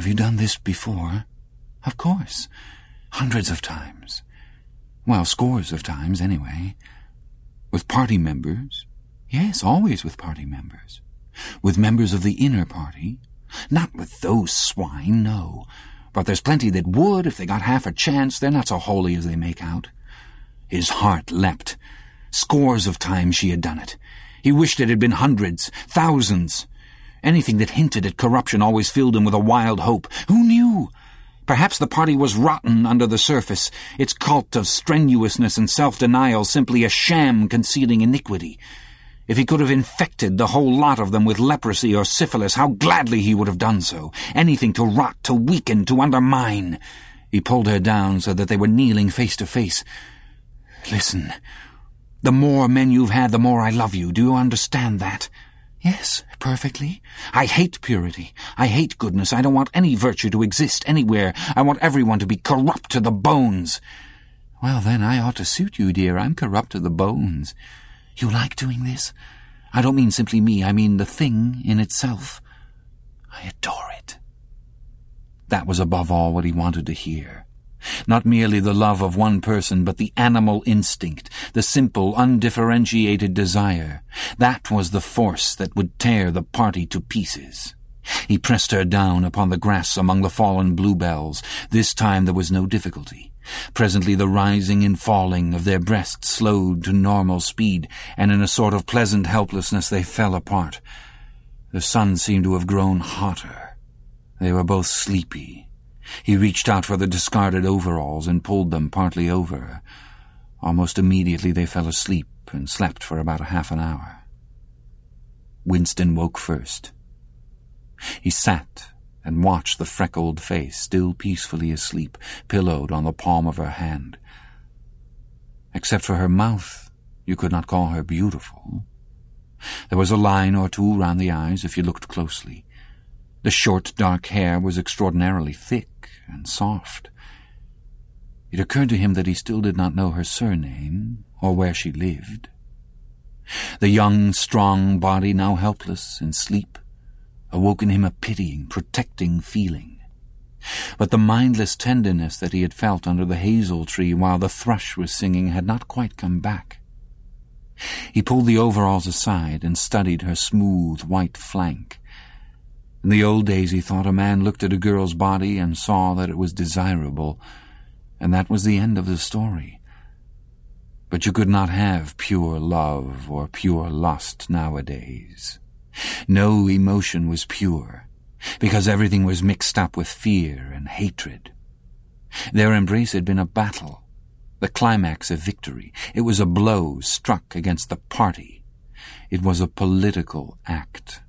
"Have you done this before?" "Of course. Hundreds of times. Well, scores of times, anyway." "With party members?" "Yes, always with party members." "With members of the inner party?" "Not with those swine, no. But there's plenty that would if they got half a chance. They're not so holy as they make out." His heart leapt. Scores of times she had done it. He wished it had been hundreds, thousands. Anything that hinted at corruption always filled him with a wild hope. Who knew? Perhaps the party was rotten under the surface, its cult of strenuousness and self-denial simply a sham concealing iniquity. If he could have infected the whole lot of them with leprosy or syphilis, how gladly he would have done so. Anything to rot, to weaken, to undermine. He pulled her down so that they were kneeling face to face. "Listen, the more men you've had, the more I love you. Do you understand that?" "Yes, perfectly. I hate purity. I hate goodness. I don't want any virtue to exist anywhere. I want everyone to be corrupt to the bones." "Well, then, I ought to suit you, dear. I'm corrupt to the bones." "You like doing this? I don't mean simply me. I mean the thing in itself." "I adore it." That was above all what he wanted to hear. Not merely the love of one person, but the animal instinct, the simple, undifferentiated desire. That was the force that would tear the party to pieces. He pressed her down upon the grass among the fallen bluebells. This time there was no difficulty. Presently the rising and falling of their breasts slowed to normal speed, and in a sort of pleasant helplessness they fell apart. The sun seemed to have grown hotter. They were both sleepy. He reached out for the discarded overalls and pulled them partly over her. Almost immediately they fell asleep and slept for about a half an hour. Winston woke first. He sat and watched the freckled face, still peacefully asleep, pillowed on the palm of her hand. Except for her mouth, you could not call her beautiful. There was a line or two round the eyes if you looked closely. The short, dark hair was extraordinarily thick and soft. It occurred to him that he still did not know her surname or where she lived. The young, strong body, now helpless in sleep, awoke in him a pitying, protecting feeling. But the mindless tenderness that he had felt under the hazel tree while the thrush was singing had not quite come back. He pulled the overalls aside and studied her smooth, white flank. In the old days, he thought, a man looked at a girl's body and saw that it was desirable, and that was the end of the story. But you could not have pure love or pure lust nowadays. No emotion was pure, because everything was mixed up with fear and hatred. Their embrace had been a battle, the climax of victory. It was a blow struck against the party. It was a political act.